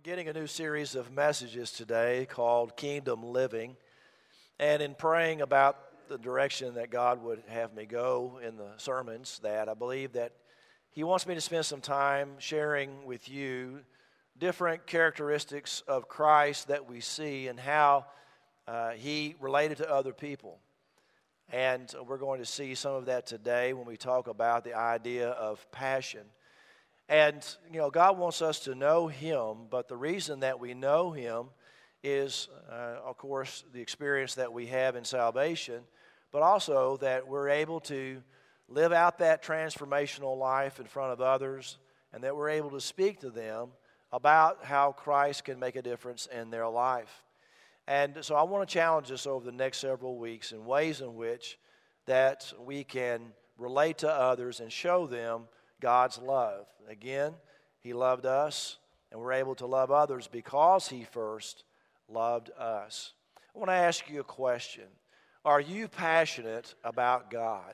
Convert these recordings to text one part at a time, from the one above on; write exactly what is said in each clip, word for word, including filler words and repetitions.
beginning a new series of messages today called Kingdom Living. And in praying about the direction that God would have me go in the sermons, that I believe that He wants me to spend some time sharing with you different characteristics of Christ that we see and how uh, He related to other people. And we're going to see some of that today when we talk about the idea of passion. And, you know, God wants us to know Him, but the reason that we know Him is, uh, of course, the experience that we have in salvation, but also that we're able to live out that transformational life in front of others, and that we're able to speak to them about how Christ can make a difference in their life. And so I want to challenge us over the next several weeks in ways in which that we can relate to others and show them God's love. Again, He loved us, and we're able to love others because He first loved us. I want to ask you a question. Are you passionate about God?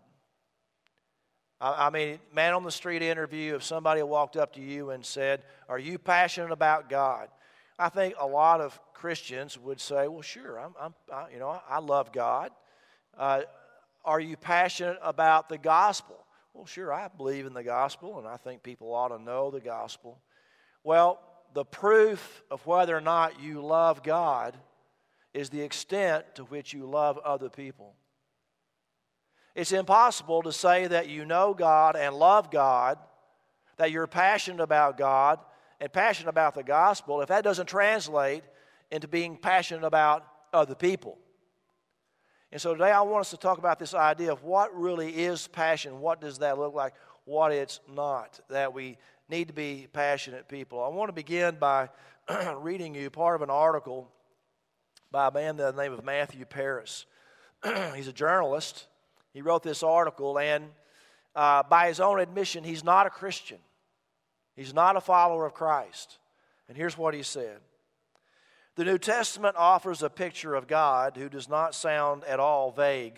I, I mean, man on the street interview, if somebody walked up to you and said, are you passionate about God? I think a lot of Christians would say, well, sure, I'm, I'm I, you know, I love God. Uh, are you passionate about the gospel? Well, sure, I believe in the gospel, and I think people ought to know the gospel. Well, the proof of whether or not you love God is the extent to which you love other people. It's impossible to say that you know God and love God, that you're passionate about God and passionate about the gospel, if that doesn't translate into being passionate about other people. And so today I want us to talk about this idea of what really is passion. What does that look like? What it's not. That we need to be passionate people. I want to begin by reading you part of an article by a man by the name of Matthew Paris. He's a journalist. He wrote this article, and uh, by his own admission, he's not a Christian. He's not a follower of Christ. And here's what he said. The New Testament offers a picture of God who does not sound at all vague.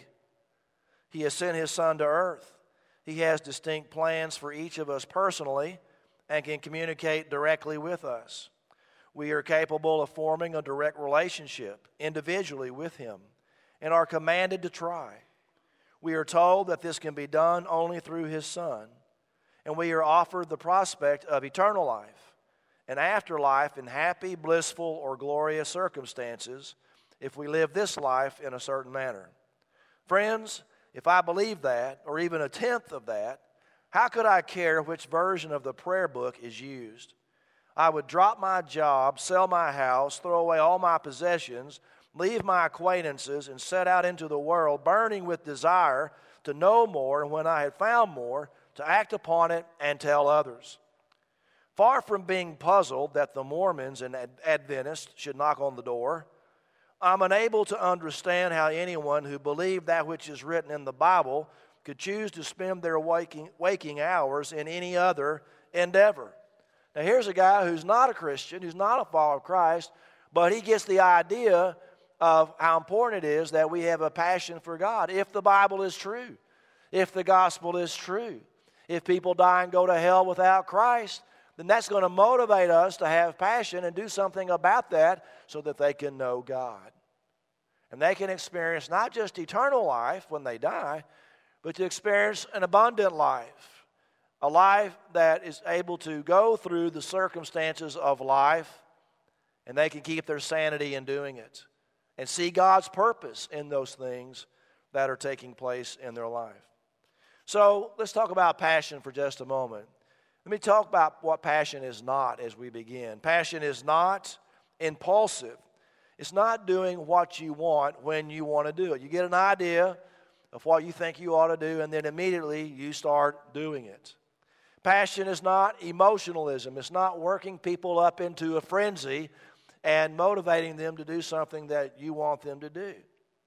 He has sent His Son to earth. He has distinct plans for each of us personally and can communicate directly with us. We are capable of forming a direct relationship individually with Him and are commanded to try. We are told that this can be done only through His Son, and we are offered the prospect of eternal life, an afterlife in happy, blissful, or glorious circumstances if we live this life in a certain manner. Friends, if I believe that, or even a tenth of that, how could I care which version of the prayer book is used? I would drop my job, sell my house, throw away all my possessions, leave my acquaintances, and set out into the world burning with desire to know more, and when I had found more, to act upon it and tell others. Far from being puzzled that the Mormons and Adventists should knock on the door, I'm unable to understand how anyone who believed that which is written in the Bible could choose to spend their waking, waking hours in any other endeavor. Now here's a guy who's not a Christian, who's not a follower of Christ, but he gets the idea of how important it is that we have a passion for God. If the Bible is true, if the gospel is true, if people die and go to hell without Christ, then that's going to motivate us to have passion and do something about that so that they can know God. And they can experience not just eternal life when they die, but to experience an abundant life, a life that is able to go through the circumstances of life, and they can keep their sanity in doing it and see God's purpose in those things that are taking place in their life. So let's talk about passion for just a moment. Let me talk about what passion is not as we begin. Passion is not impulsive. It's not doing what you want when you want to do it. You get an idea of what you think you ought to do, and then immediately you start doing it. Passion is not emotionalism. It's not working people up into a frenzy and motivating them to do something that you want them to do.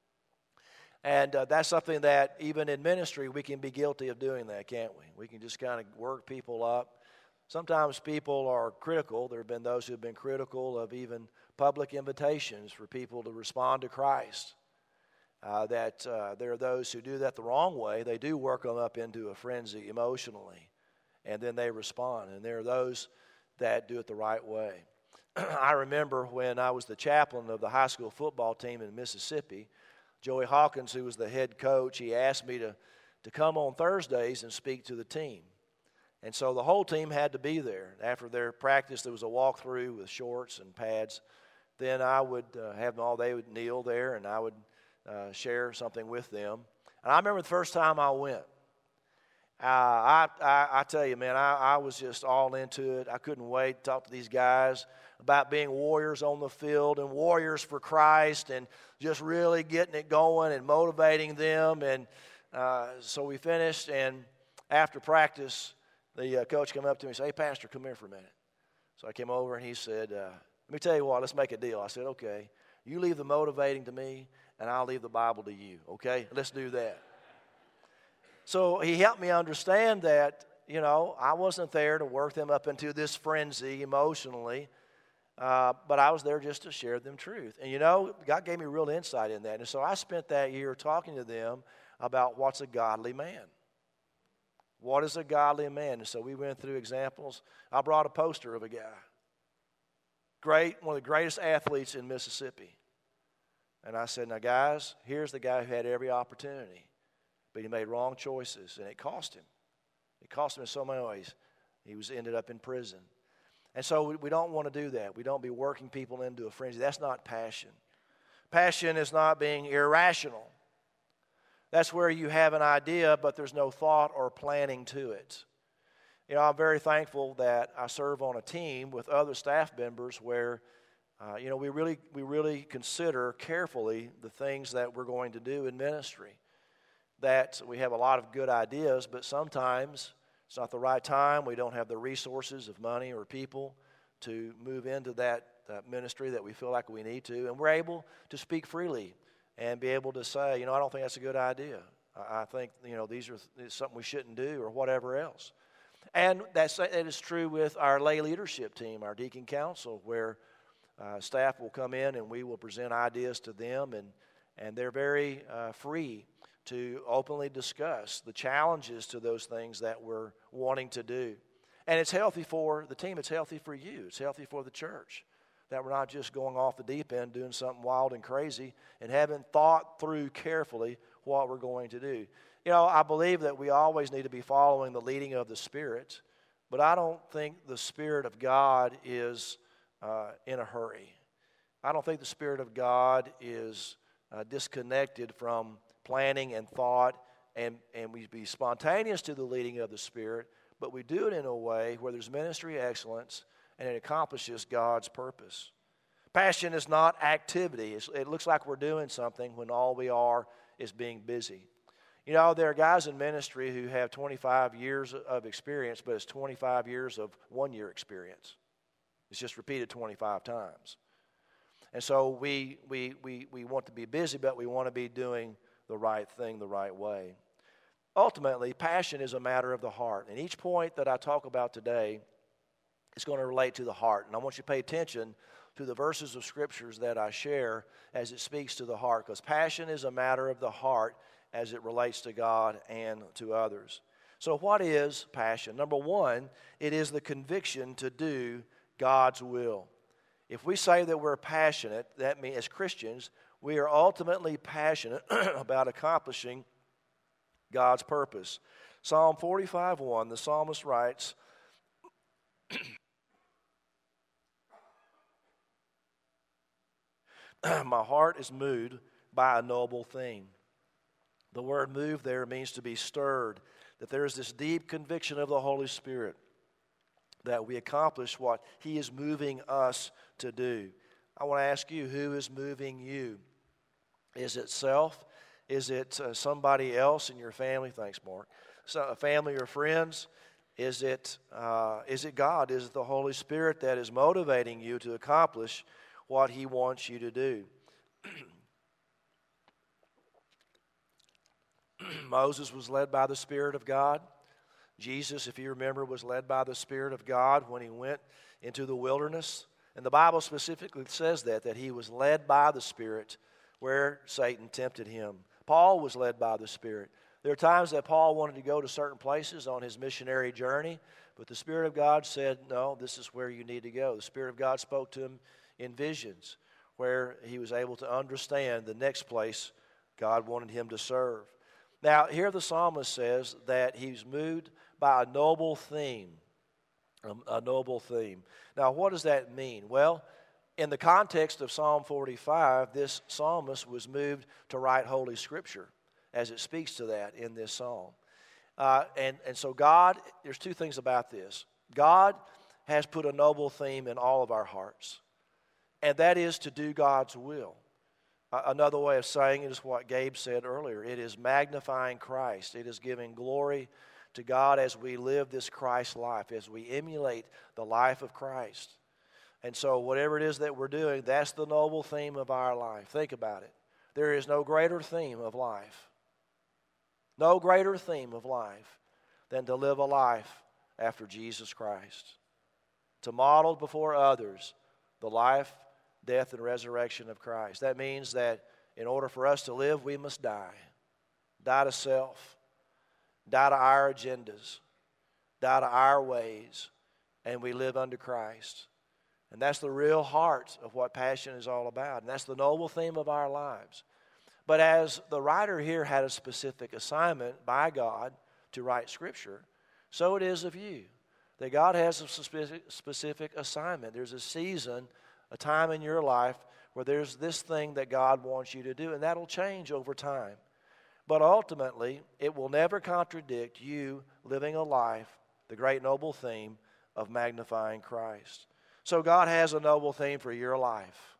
And uh, that's something that even in ministry we can be guilty of doing that, can't we? We can just kind of work people up. Sometimes people are critical. There have been those who have been critical of even public invitations for people to respond to Christ. Uh, that uh, there are those who do that the wrong way. They do work them up into a frenzy emotionally, and then they respond. And there are those that do it the right way. I remember when I was the chaplain of the high school football team in Mississippi, Joey Hawkins, who was the head coach, he asked me to, to come on Thursdays and speak to the team. And so the whole team had to be there. After their practice, there was a walkthrough with shorts and pads. Then I would uh, have them all, they would kneel there, and I would uh, share something with them. And I remember the first time I went. Uh, I, I, I tell you, man, I, I was just all into it. I couldn't wait to talk to these guys about being warriors on the field and warriors for Christ and just really getting it going and motivating them. And uh, so we finished, and after practice, the uh, coach came up to me and said, "Hey, Pastor, come here for a minute." So I came over, and he said, uh, "Let me tell you what, let's make a deal." I said, "Okay, you leave the motivating to me, and I'll leave the Bible to you, okay? Let's do that." So he helped me understand that, you know, I wasn't there to work them up into this frenzy emotionally, uh, but I was there just to share them truth. And, you know, God gave me real insight in that. And so I spent that year talking to them about what's a godly man. What is a godly man? And so we went through examples. I brought a poster of a guy, great, one of the greatest athletes in Mississippi. And I said, "Now, guys, here's the guy who had every opportunity. But he made wrong choices, and it cost him. It cost him in so many ways. He was ended up in prison." And so we, we don't want to do that. We don't be working people into a frenzy. That's not passion. Passion is not being irrational. That's where you have an idea, but there's no thought or planning to it. You know, I'm very thankful that I serve on a team with other staff members where, uh, you know, we really we really consider carefully the things that we're going to do in ministry. That we have a lot of good ideas, but sometimes it's not the right time. We don't have the resources of money or people to move into that uh, ministry that we feel like we need to. And we're able to speak freely and be able to say, you know, I don't think that's a good idea. I, I think, you know, these are th- something we shouldn't do or whatever else. And that's, that is true with our lay leadership team, our deacon council, where uh, staff will come in and we will present ideas to them, and, and they're very uh, free to openly discuss the challenges to those things that we're wanting to do. And it's healthy for the team. It's healthy for you. It's healthy for the church. That we're not just going off the deep end doing something wild and crazy and haven't thought through carefully what we're going to do. You know, I believe that we always need to be following the leading of the Spirit, but I don't think the Spirit of God is uh, in a hurry. I don't think the Spirit of God is uh, disconnected from planning and thought, and, and we be spontaneous to the leading of the Spirit, but we do it in a way where there's ministry excellence and it accomplishes God's purpose. Passion is not activity. It's, it looks like we're doing something when all we are is being busy. You know, there are guys in ministry who have twenty-five years of experience, but it's twenty-five years of one-year experience. It's just repeated twenty-five times. And so we, we, we, we want to be busy, but we want to be doing the right thing the right way. Ultimately, passion is a matter of the heart. And each point that I talk about today is going to relate to the heart. And I want you to pay attention to the verses of scriptures that I share as it speaks to the heart, because passion is a matter of the heart as it relates to God and to others. So what is passion? Number one, it is the conviction to do God's will. If we say that we're passionate, that means as Christians, we are ultimately passionate about accomplishing God's purpose. Psalm forty-five one, the psalmist writes, "My heart is moved by a noble thing." The word "move" there means to be stirred, that there is this deep conviction of the Holy Spirit that we accomplish what He is moving us to do. I want to ask you, who is moving you? Is it self? Is it uh, somebody else in your family? Thanks, Mark. So, a family or friends? Is it, uh, is it God? Is it the Holy Spirit that is motivating you to accomplish what He wants you to do? Moses was led by the Spirit of God. Jesus, if you remember, was led by the Spirit of God when he went into the wilderness. And the Bible specifically says that, that he was led by the Spirit where Satan tempted him. Paul was led by the Spirit. There are times that Paul wanted to go to certain places on his missionary journey, But the Spirit of God said, no, this is where you need to go. The Spirit of God spoke to him in visions where he was able to understand the next place God wanted him to serve. Now, here the psalmist says that he's moved by a noble theme. A, a noble theme. Now, what does that mean? Well, in the context of Psalm forty-five, this psalmist was moved to write Holy Scripture, as it speaks to that in this psalm. Uh, and, and so God, there's two things about this. God has put a noble theme in all of our hearts, and that is to do God's will. Uh, another way of saying it is what Gabe said earlier. It is magnifying Christ. It is giving glory to God as we live this Christ life, as we emulate the life of Christ. And so whatever it is that we're doing, that's the noble theme of our life. Think about it. There is no greater theme of life. No greater theme of life than to live a life after Jesus Christ. To model before others the life, death, and resurrection of Christ. That means that in order for us to live, we must die. Die to self. Die to our agendas. Die to our ways. And we live under Christ. And that's the real heart of what passion is all about. And that's the noble theme of our lives. But as the writer here had a specific assignment by God to write Scripture, so it is of you. That God has a specific, specific assignment. There's a season, a time in your life where there's this thing that God wants you to do, and that'll change over time. But ultimately, it will never contradict you living a life, the great noble theme of magnifying Christ. So God has a noble theme for your life.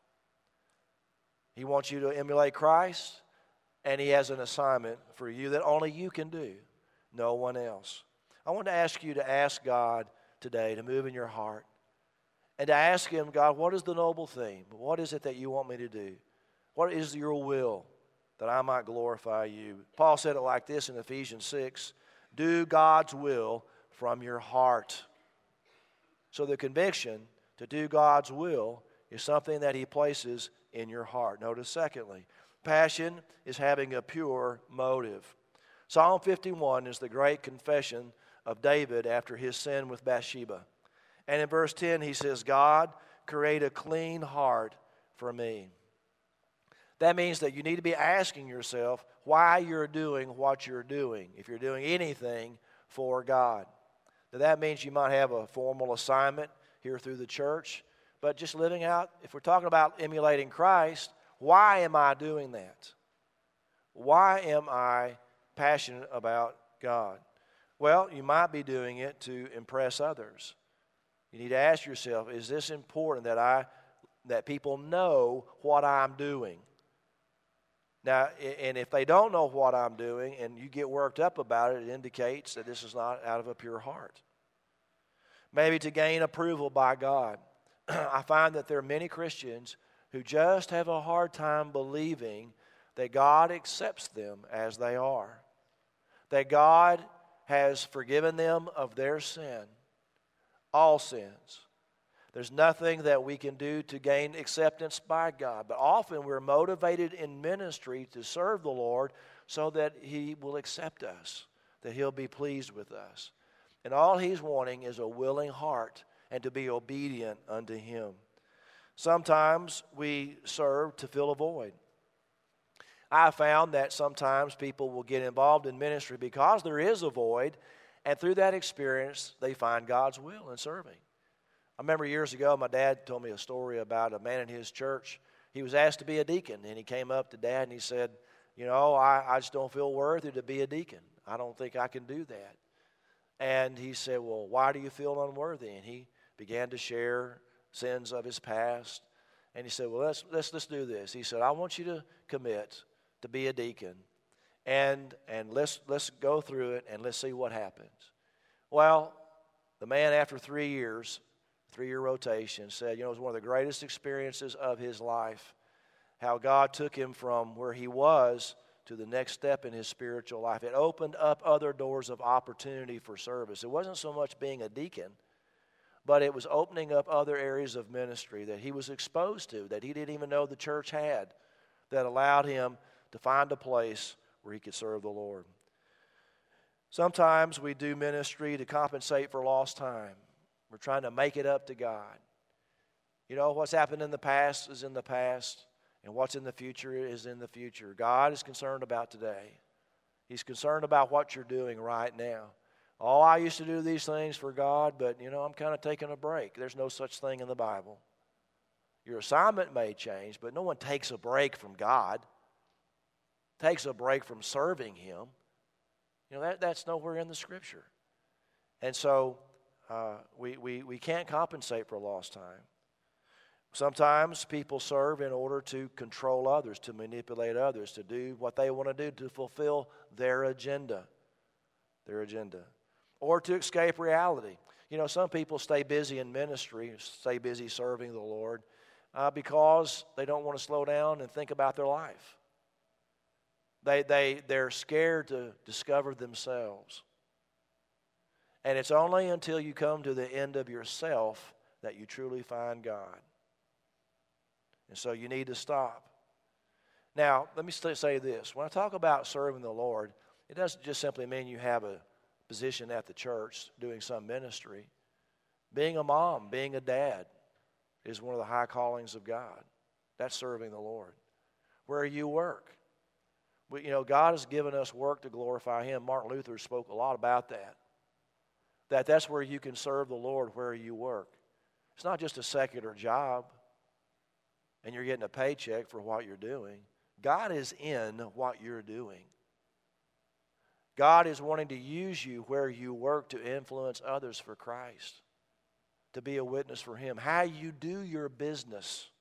He wants you to emulate Christ, and He has an assignment for you that only you can do, no one else. I want to ask you to ask God today to move in your heart and to ask Him, God, what is the noble theme? What is it that you want me to do? What is your will that I might glorify you? Paul said it like this in Ephesians six, do God's will from your heart. So the conviction to do God's will is something that He places in your heart. Notice, secondly, passion is having a pure motive. Psalm fifty-one is the great confession of David after his sin with Bathsheba. And in verse ten, he says, God, create a clean heart for me. That means that you need to be asking yourself why you're doing what you're doing, if you're doing anything for God. Now, that means you might have a formal assignment here through the church, but just living out, if we're talking about emulating Christ, why am I doing that? Why am I passionate about God? Well, you might be doing it to impress others. You need to ask yourself, is this important that I that people know what I'm doing? Now, and if they don't know what I'm doing and you get worked up about it, it indicates that this is not out of a pure heart. Maybe to gain approval by God. I find that there are many Christians who just have a hard time believing that God accepts them as they are. That God has forgiven them of their sin, all sins. There's nothing that we can do to gain acceptance by God. But often we're motivated in ministry to serve the Lord so that He will accept us, that He'll be pleased with us. And all He's wanting is a willing heart and to be obedient unto Him. Sometimes we serve to fill a void. I found that sometimes people will get involved in ministry because there is a void, and through that experience, they find God's will in serving. I remember years ago, my dad told me a story about a man in his church. He was asked to be a deacon, and he came up to Dad and he said, you know, I, I just don't feel worthy to be a deacon. I don't think I can do that. And he said, well, why do you feel unworthy? And he began to share sins of his past. And he said, well, let's, let's, let's do this. He said, I want you to commit to be a deacon, and and let's let's go through it and let's see what happens. Well, the man, after three years, three-year rotation, said, you know, it was one of the greatest experiences of his life, how God took him from where he was to the next step in his spiritual life. It opened up other doors of opportunity for service. It wasn't so much being a deacon, but it was opening up other areas of ministry that he was exposed to, that he didn't even know the church had, that allowed him to find a place where he could serve the Lord. Sometimes we do ministry to compensate for lost time. We're trying to make it up to God. You know, what's happened in the past is in the past, and what's in the future is in the future. God is concerned about today. He's concerned about what you're doing right now. Oh, I used to do these things for God, but, you know, I'm kind of taking a break. There's no such thing in the Bible. Your assignment may change, but no one takes a break from God, takes a break from serving Him. You know, that, that's nowhere in the Scripture. And so uh, we, we, we can't compensate for lost time. Sometimes people serve in order to control others, to manipulate others, to do what they want to do, to fulfill their agenda, their agenda, or to escape reality. You know, some people stay busy in ministry, stay busy serving the Lord uh, because they don't want to slow down and think about their life. They, they, they're scared to discover themselves. And it's only until you come to the end of yourself that you truly find God. And so you need to stop. Now, let me say this. When I talk about serving the Lord, it doesn't just simply mean you have a position at the church doing some ministry. Being a mom, being a dad is one of the high callings of God. That's serving the Lord. Where you work. We, you know, God has given us work to glorify Him. Martin Luther spoke a lot about that. That that's where you can serve the Lord where you work. It's not just a secular job and you're getting a paycheck for what you're doing. God is in what you're doing. God is wanting to use you where you work to influence others for Christ, to be a witness for Him. How you do your business,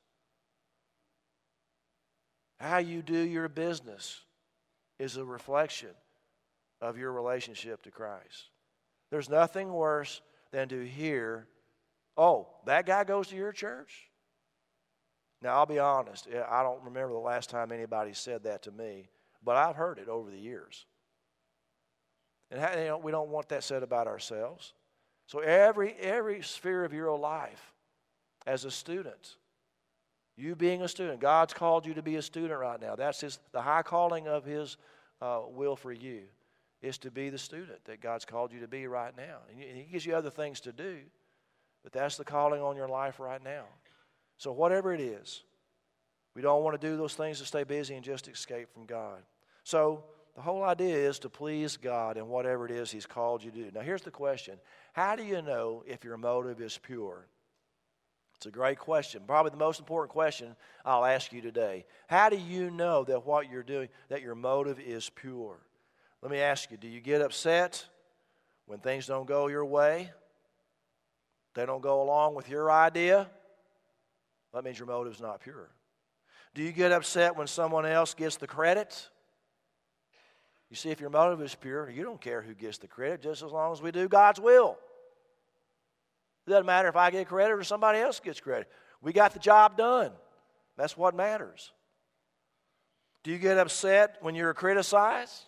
how you do your business is a reflection of your relationship to Christ. There's nothing worse than to hear, oh, that guy goes to your church? Now, I'll be honest, I don't remember the last time anybody said that to me, but I've heard it over the years. And you know, we don't want that said about ourselves. So every, every sphere of your life, as a student, you being a student, God's called you to be a student right now. That's his, the high calling of His uh, will for you is to be the student that God's called you to be right now. And He gives you other things to do, but that's the calling on your life right now. So whatever it is, we don't want to do those things to stay busy and just escape from God. So the whole idea is to please God in whatever it is He's called you to do. Now here's the question. How do you know if your motive is pure? It's a great question. Probably the most important question I'll ask you today. How do you know that what you're doing, that your motive is pure? Let me ask you, do you get upset when things don't go your way? They don't go along with your idea? That means your motive's not pure. Do you get upset when someone else gets the credit? You see, if your motive is pure, you don't care who gets the credit, just as long as we do God's will. It doesn't matter if I get credit or somebody else gets credit. We got the job done. That's what matters. Do you get upset when you're criticized?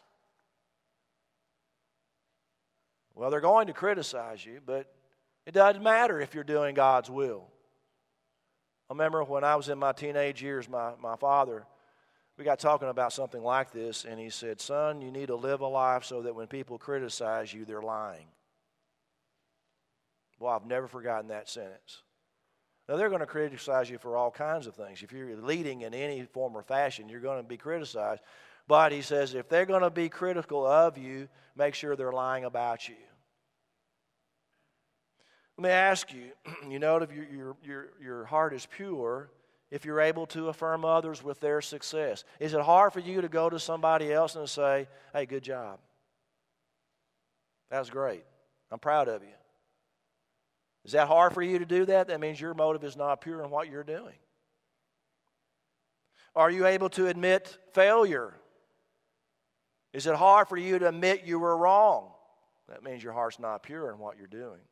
Well, they're going to criticize you, but it doesn't matter if you're doing God's will. I remember when I was in my teenage years, my, my father, we got talking about something like this, and he said, son, you need to live a life so that when people criticize you, they're lying. Well, I've never forgotten that sentence. Now, they're going to criticize you for all kinds of things. If you're leading in any form or fashion, you're going to be criticized. But he says, if they're going to be critical of you, make sure they're lying about you. Let me ask you, you know, if your, your, your, your heart is pure, if you're able to affirm others with their success. Is it hard for you to go to somebody else and say, hey, good job. That was great. I'm proud of you. Is that hard for you to do that? That means your motive is not pure in what you're doing. Are you able to admit failure? Is it hard for you to admit you were wrong? That means your heart's not pure in what you're doing.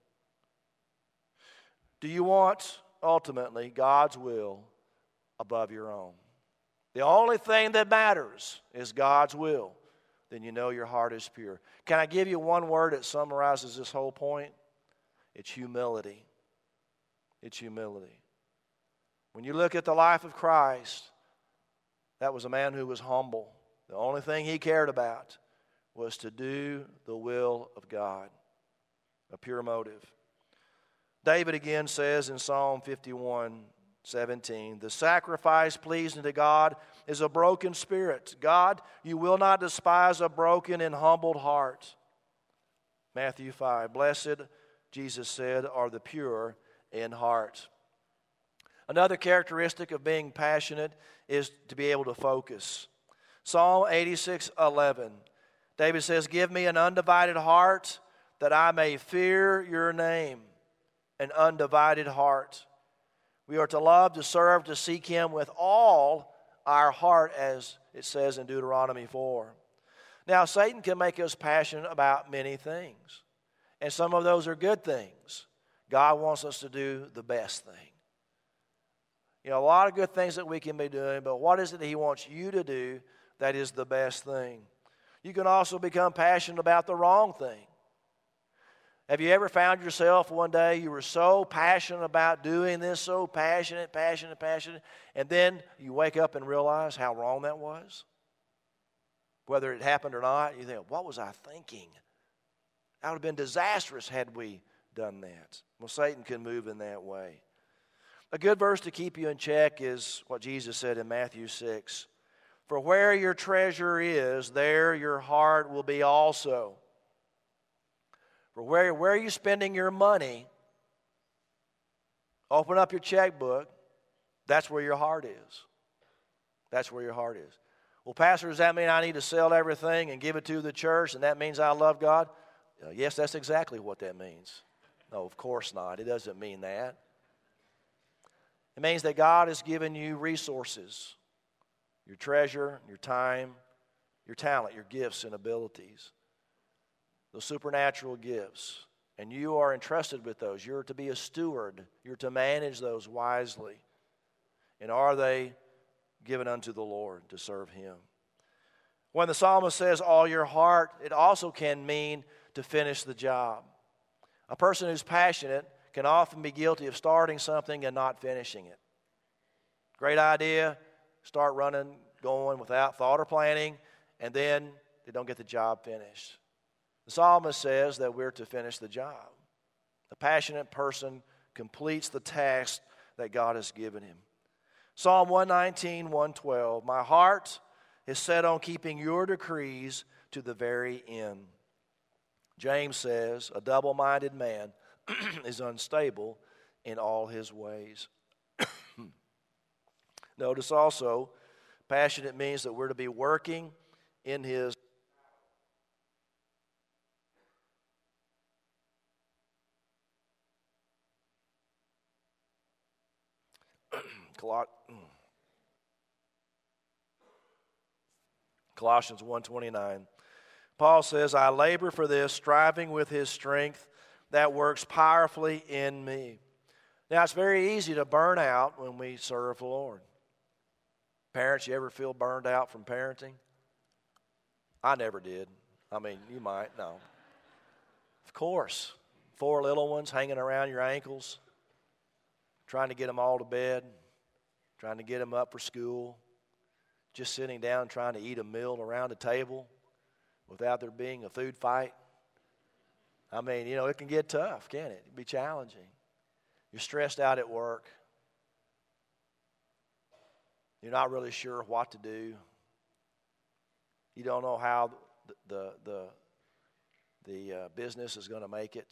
Do you want, ultimately, God's will above your own? The only thing that matters is God's will. Then you know your heart is pure. Can I give you one word that summarizes this whole point? It's humility. It's humility. When you look at the life of Christ, that was a man who was humble. The only thing he cared about was to do the will of God, a pure motive. David again says in Psalm fifty-one seventeen, the sacrifice pleasing to God is a broken spirit. God, you will not despise a broken and humbled heart. Matthew five, blessed, Jesus said, are the pure in heart. Another characteristic of being passionate is to be able to focus. Psalm eighty-six eleven, David says, give me an undivided heart that I may fear your name. An undivided heart. We are to love, to serve, to seek Him with all our heart, as it says in Deuteronomy four. Now, Satan can make us passionate about many things, and some of those are good things. God wants us to do the best thing. You know, a lot of good things that we can be doing, but what is it that He wants you to do that is the best thing? You can also become passionate about the wrong thing. Have you ever found yourself one day you were so passionate about doing this, so passionate, passionate, passionate, and then you wake up and realize how wrong that was? Whether it happened or not, you think, what was I thinking? That would have been disastrous had we done that. Well, Satan can move in that way. A good verse to keep you in check is what Jesus said in Matthew six. For where your treasure is, there your heart will be also. For where, where are you spending your money? Open up your checkbook. That's where your heart is. That's where your heart is. Well, Pastor, does that mean I need to sell everything and give it to the church, and that means I love God? Uh, yes, that's exactly what that means. No, of course not. It doesn't mean that. It means that God has given you resources, your treasure, your time, your talent, your gifts and abilities. Those supernatural gifts, and you are entrusted with those. You're to be a steward. You're to manage those wisely. And are they given unto the Lord to serve Him? When the psalmist says all your heart, it also can mean to finish the job. A person who's passionate can often be guilty of starting something and not finishing it. Great idea, start running, going without thought or planning, and then they don't get the job finished. The psalmist says that we're to finish the job. A passionate person completes the task that God has given him. Psalm one nineteen, one twelve, my heart is set on keeping your decrees to the very end. James says, a double-minded man is unstable in all his ways. Notice also, passionate means that we're to be working in His Colossians one twenty-nine. Paul says, I labor for this, striving with His strength that works powerfully in me. Now, it's very easy to burn out when we serve the Lord. Parents, you ever feel burned out from parenting? I never did. I mean, you might, no. Of course, four little ones hanging around your ankles, trying to get them all to bed, trying to get them up for school, just sitting down trying to eat a meal around a table without there being a food fight. I mean, you know, it can get tough, can't it? It can be challenging. You're stressed out at work. You're not really sure what to do. You don't know how the the the, the uh, business is going to make it.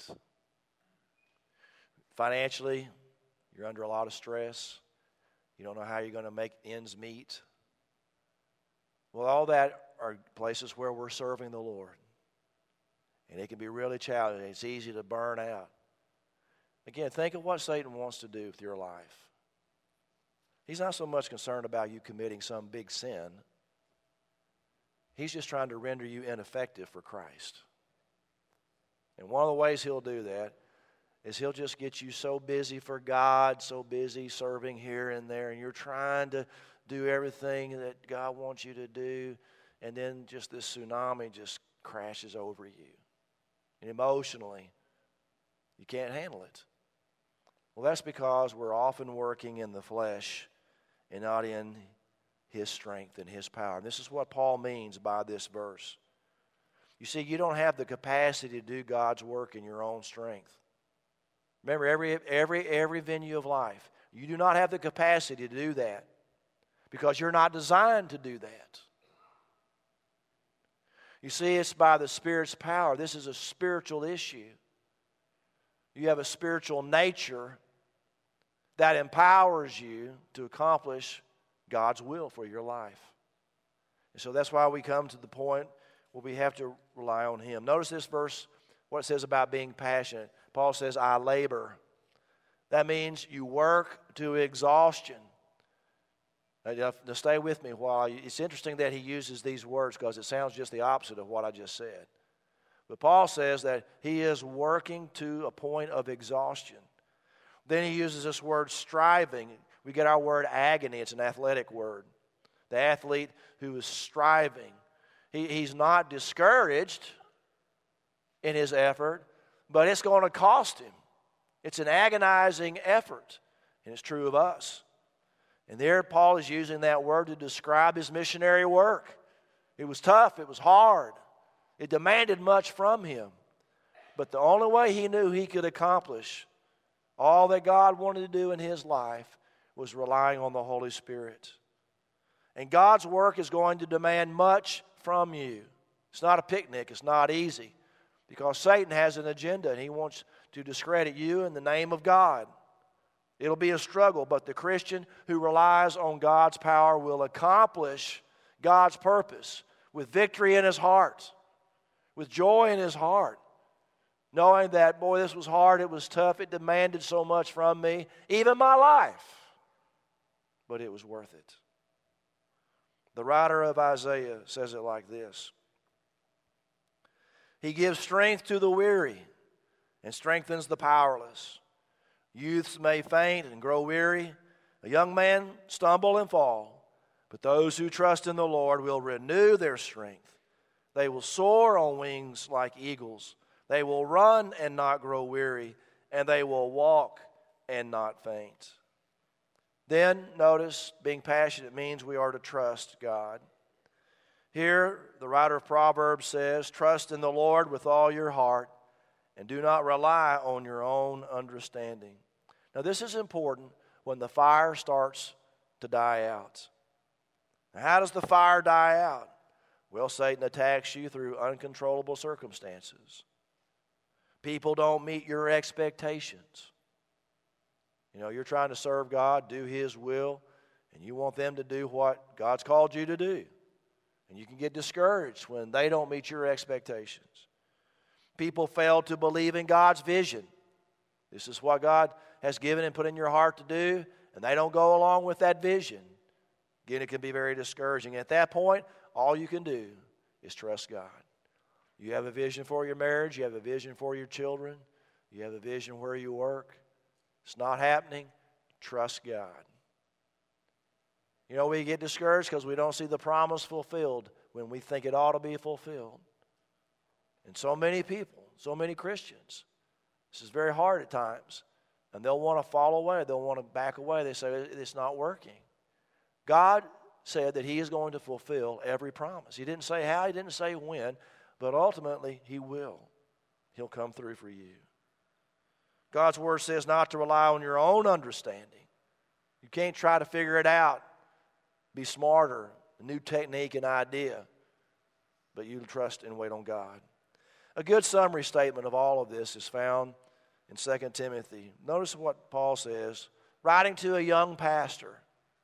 Financially, you're under a lot of stress. You don't know how you're going to make ends meet. Well, all that are places where we're serving the Lord. And it can be really challenging. It's easy to burn out. Again, think of what Satan wants to do with your life. He's not so much concerned about you committing some big sin. He's just trying to render you ineffective for Christ. And one of the ways he'll do that is he'll just get you so busy for God, so busy serving here and there, and you're trying to do everything that God wants you to do, and then just this tsunami just crashes over you. And emotionally, you can't handle it. Well, that's because we're often working in the flesh and not in His strength and His power. And this is what Paul means by this verse. You see, you don't have the capacity to do God's work in your own strength. Remember, every, every, every venue of life, you do not have the capacity to do that because you're not designed to do that. You see, it's by the Spirit's power. This is a spiritual issue. You have a spiritual nature that empowers you to accomplish God's will for your life. And so that's why we come to the point where we have to rely on Him. Notice this verse, what it says about being passionate. Paul says, I labor. That means you work to exhaustion. Now, stay with me while I, it's interesting that he uses these words because it sounds just the opposite of what I just said. But Paul says that he is working to a point of exhaustion. Then he uses this word striving. We get our word agony. It's an athletic word. The athlete who is striving. He, he's not discouraged in his effort, but it's going to cost him. It's an agonizing effort, and it's true of us. And there Paul is using that word to describe his missionary work. It was tough. It was hard. It demanded much from him. But the only way he knew he could accomplish all that God wanted to do in his life was relying on the Holy Spirit. And God's work is going to demand much from you. It's not a picnic. It's not easy. Because Satan has an agenda and he wants to discredit you in the name of God. It'll be a struggle, but the Christian who relies on God's power will accomplish God's purpose with victory in his heart, with joy in his heart, knowing that, boy, this was hard, it was tough, it demanded so much from me, even my life, but it was worth it. The writer of Isaiah says it like this. He gives strength to the weary and strengthens the powerless. Youths may faint and grow weary. A young man stumble and fall. But those who trust in the Lord will renew their strength. They will soar on wings like eagles. They will run and not grow weary. And they will walk and not faint. Then, notice, being passionate means we are to trust God. Here, the writer of Proverbs says, trust in the Lord with all your heart and do not rely on your own understanding. Now, this is important when the fire starts to die out. Now, how does the fire die out? Well, Satan attacks you through uncontrollable circumstances. People don't meet your expectations. You know, you're trying to serve God, do His will, and you want them to do what God's called you to do. And you can get discouraged when they don't meet your expectations. People fail to believe in God's vision. This is what God has given and put in your heart to do, and they don't go along with that vision. Again, it can be very discouraging. At that point, all you can do is trust God. You have a vision for your marriage. You have a vision for your children. You have a vision where you work. It's not happening. Trust God. You know, we get discouraged because we don't see the promise fulfilled when we think it ought to be fulfilled. And so many people, so many Christians, this is very hard at times. And they'll want to fall away. They'll want to back away. They say, it's not working. God said that He is going to fulfill every promise. He didn't say how, He didn't say when, but ultimately He will. He'll come through for you. God's Word says not to rely on your own understanding. You can't try to figure it out, be smarter, a new technique and idea, but you trust and wait on God. A good summary statement of all of this is found in Second Timothy. Notice what Paul says, writing to a young pastor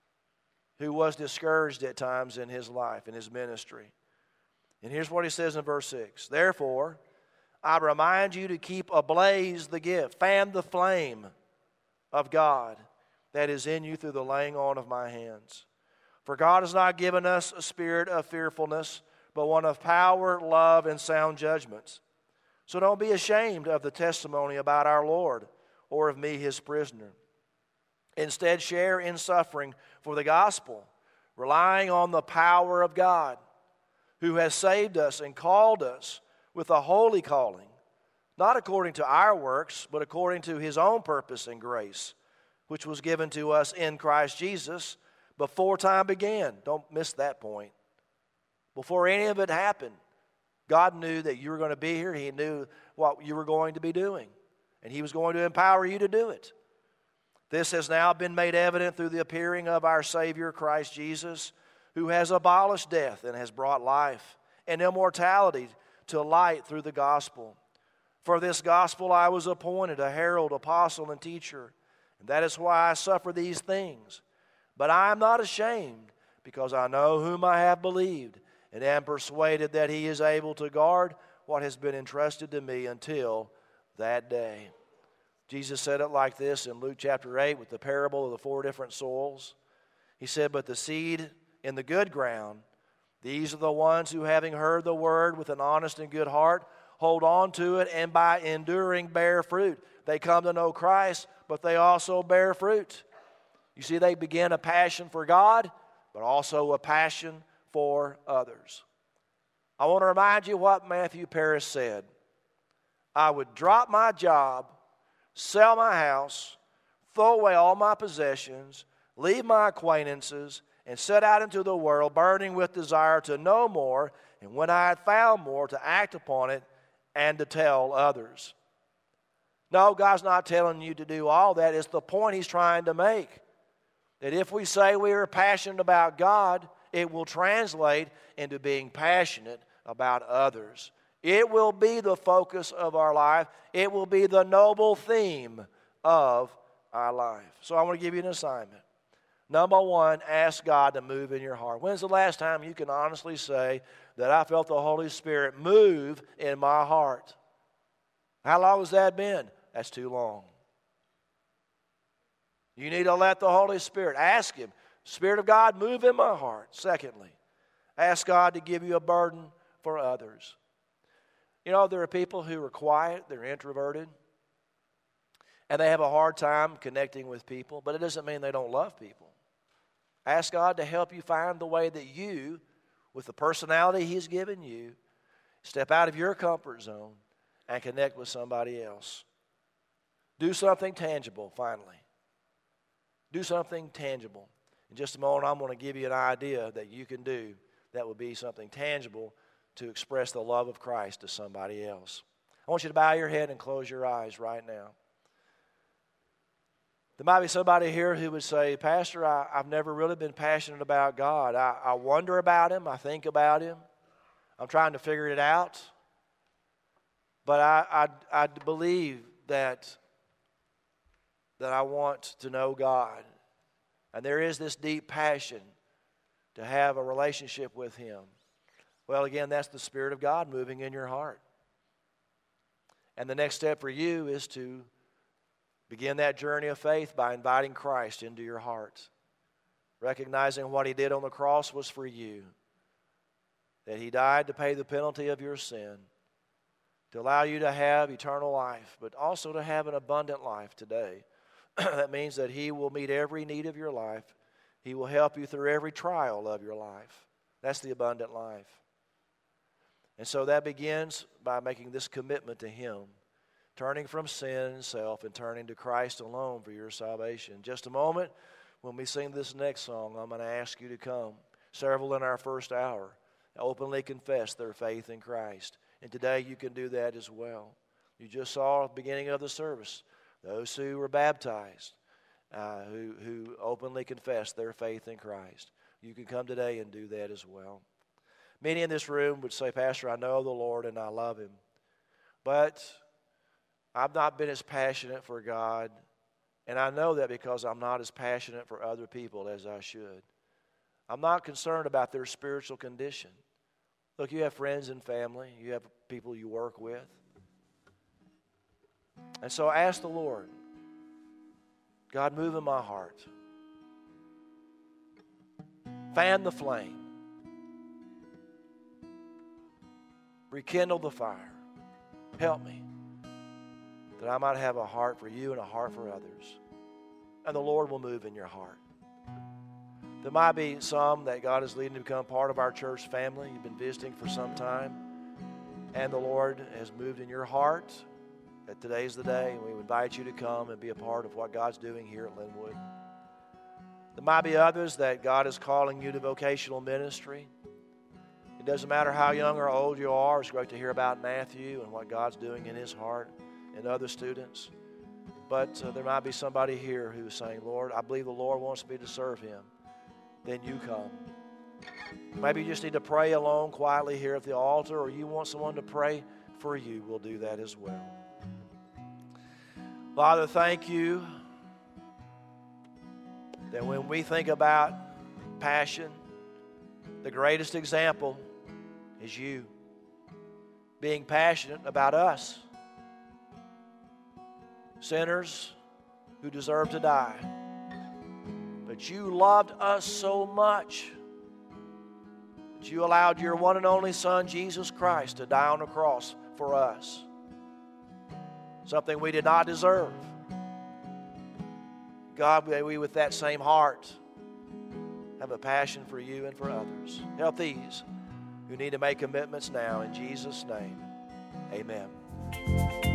who was discouraged at times in his life, in his ministry. And here's what he says in verse six. Therefore, I remind you to keep ablaze the gift, fan the flame of God that is in you through the laying on of my hands. For God has not given us a spirit of fearfulness, but one of power, love, and sound judgments. So don't be ashamed of the testimony about our Lord or of me, His prisoner. Instead, share in suffering for the gospel, relying on the power of God, who has saved us and called us with a holy calling, not according to our works, but according to His own purpose and grace, which was given to us in Christ Jesus before time began. Don't miss that point. Before any of it happened, God knew that you were going to be here. He knew what you were going to be doing. And He was going to empower you to do it. This has now been made evident through the appearing of our Savior, Christ Jesus, who has abolished death and has brought life and immortality to light through the gospel. For this gospel I was appointed a herald, apostle, and teacher, and that is why I suffer these things. But I am not ashamed, because I know whom I have believed, and am persuaded that He is able to guard what has been entrusted to me until that day. Jesus said it like this in Luke chapter eight with the parable of the four different soils. He said, but the seed in the good ground, these are the ones who, having heard the word with an honest and good heart, hold on to it, and by enduring bear fruit. They come to know Christ, but they also bear fruit. You see, they begin a passion for God, but also a passion for others. I want to remind you what Matthew Paris said. I would drop my job, sell my house, throw away all my possessions, leave my acquaintances, and set out into the world burning with desire to know more, and when I had found more, to act upon it and to tell others. No, God's not telling you to do all that. It's the point He's trying to make. That if we say we are passionate about God, it will translate into being passionate about others. It will be the focus of our life. It will be the noble theme of our life. So I want to give you an assignment. Number one, ask God to move in your heart. When's the last time you can honestly say that I felt the Holy Spirit move in my heart? How long has that been? That's too long. You need to let the Holy Spirit, ask Him, Spirit of God, move in my heart. Secondly, ask God to give you a burden for others. You know, there are people who are quiet, they're introverted, and they have a hard time connecting with people, but it doesn't mean they don't love people. Ask God to help you find the way that you, with the personality He's given you, step out of your comfort zone and connect with somebody else. Do something tangible, finally. Do something tangible. In just a moment, I'm going to give you an idea that you can do that would be something tangible to express the love of Christ to somebody else. I want you to bow your head and close your eyes right now. There might be somebody here who would say, Pastor, I, I've never really been passionate about God. I, I wonder about Him. I think about Him. I'm trying to figure it out. But I, I, I believe that, that I want to know God. And there is this deep passion to have a relationship with Him. Well, again, that's the Spirit of God moving in your heart. And the next step for you is to begin that journey of faith by inviting Christ into your heart. Recognizing what He did on the cross was for you. That He died to pay the penalty of your sin. To allow you to have eternal life, but also to have an abundant life today. That means that He will meet every need of your life. He will help you through every trial of your life. That's the abundant life. And so that begins by making this commitment to Him, turning from sin and self and turning to Christ alone for your salvation. In just a moment, when we sing this next song, I'm going to ask you to come. Several in our first hour openly confess their faith in Christ. And today you can do that as well. You just saw at the beginning of the service those who were baptized, uh, who, who openly confessed their faith in Christ. You can come today and do that as well. Many in this room would say, Pastor, I know the Lord and I love Him, but I've not been as passionate for God, and I know that because I'm not as passionate for other people as I should. I'm not concerned about their spiritual condition. Look, you have friends and family. You have people you work with. And so ask the Lord, God, move in my heart. Fan the flame. Rekindle the fire. Help me that I might have a heart for you and a heart for others. And the Lord will move in your heart. There might be some that God is leading to become part of our church family. You've been visiting for some time, and the Lord has moved in your heart. That today's the day, and we invite you to come and be a part of what God's doing here at Linwood. There might be others that God is calling you to vocational ministry. It doesn't matter how young or old you are. It's great to hear about Matthew and what God's doing in his heart and other students. But uh, there might be somebody here who's saying, Lord, I believe the Lord wants me to serve him. Then you come. Maybe you just need to pray alone quietly here at the altar, or you want someone to pray for you. We'll do that as well. Father, thank you that when we think about passion, the greatest example is you being passionate about us, sinners who deserve to die. But you loved us so much that you allowed your one and only Son, Jesus Christ, to die on the cross for us, something we did not deserve. God, may we with that same heart have a passion for you and for others. Help these who need to make commitments now. In Jesus' name, amen.